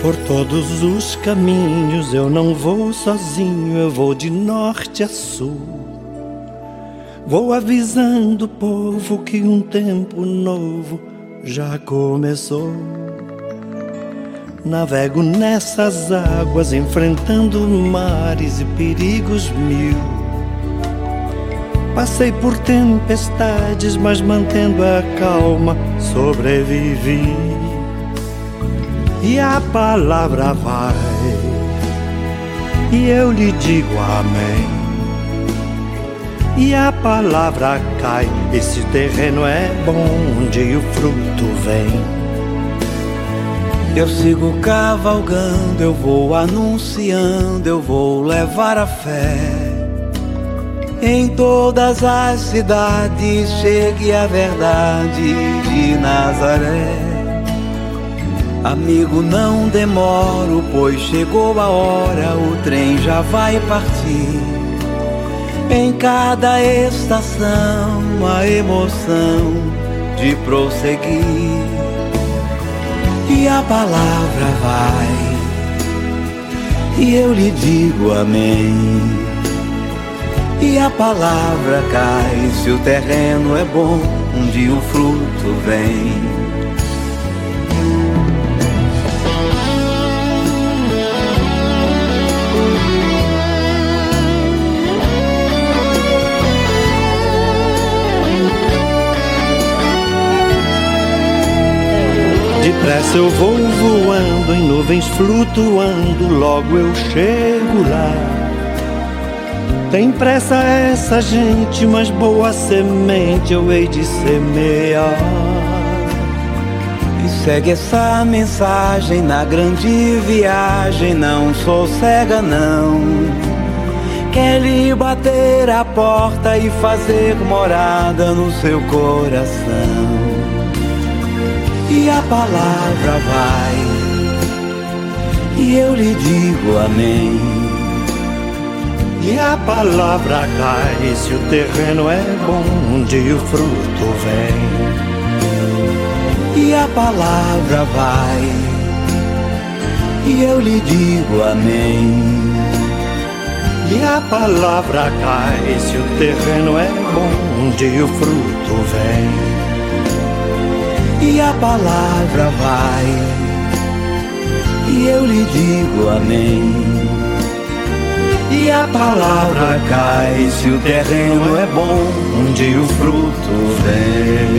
Por todos os caminhos eu não vou sozinho, eu vou de norte a sul. Vou avisando o povo que um tempo novo já começou. Navego nessas águas, enfrentando mares e perigos mil. Passei por tempestades, mas mantendo a calma, sobrevivi. E a palavra vai, e eu lhe digo amém. E a palavra cai, esse terreno é bom, onde o fruto vem. Eu sigo cavalgando, eu vou anunciando, eu vou levar a fé. Em todas as cidades chegue a verdade de Nazaré. Amigo, não demoro, pois chegou a hora, o trem já vai partir. Em cada estação, a emoção de prosseguir. E a palavra vai, e eu lhe digo amém. E a palavra cai, se o terreno é bom, um dia o fruto vem. Depressa eu vou voando, em nuvens flutuando, logo eu chego lá. Tem pressa essa gente, mas boa semente eu hei de semear. E segue essa mensagem na grande viagem, não sou cega não. Quer lhe bater a porta e fazer morada no seu coração. E a palavra vai, e eu lhe digo amém. E a palavra cai, se o terreno é bom, onde o fruto vem. E a palavra vai, e eu lhe digo amém. E a palavra cai, se o terreno é bom, onde o fruto vem. E a palavra vai, e eu lhe digo amém. E a palavra cai, se o terreno é bom, onde o fruto vem.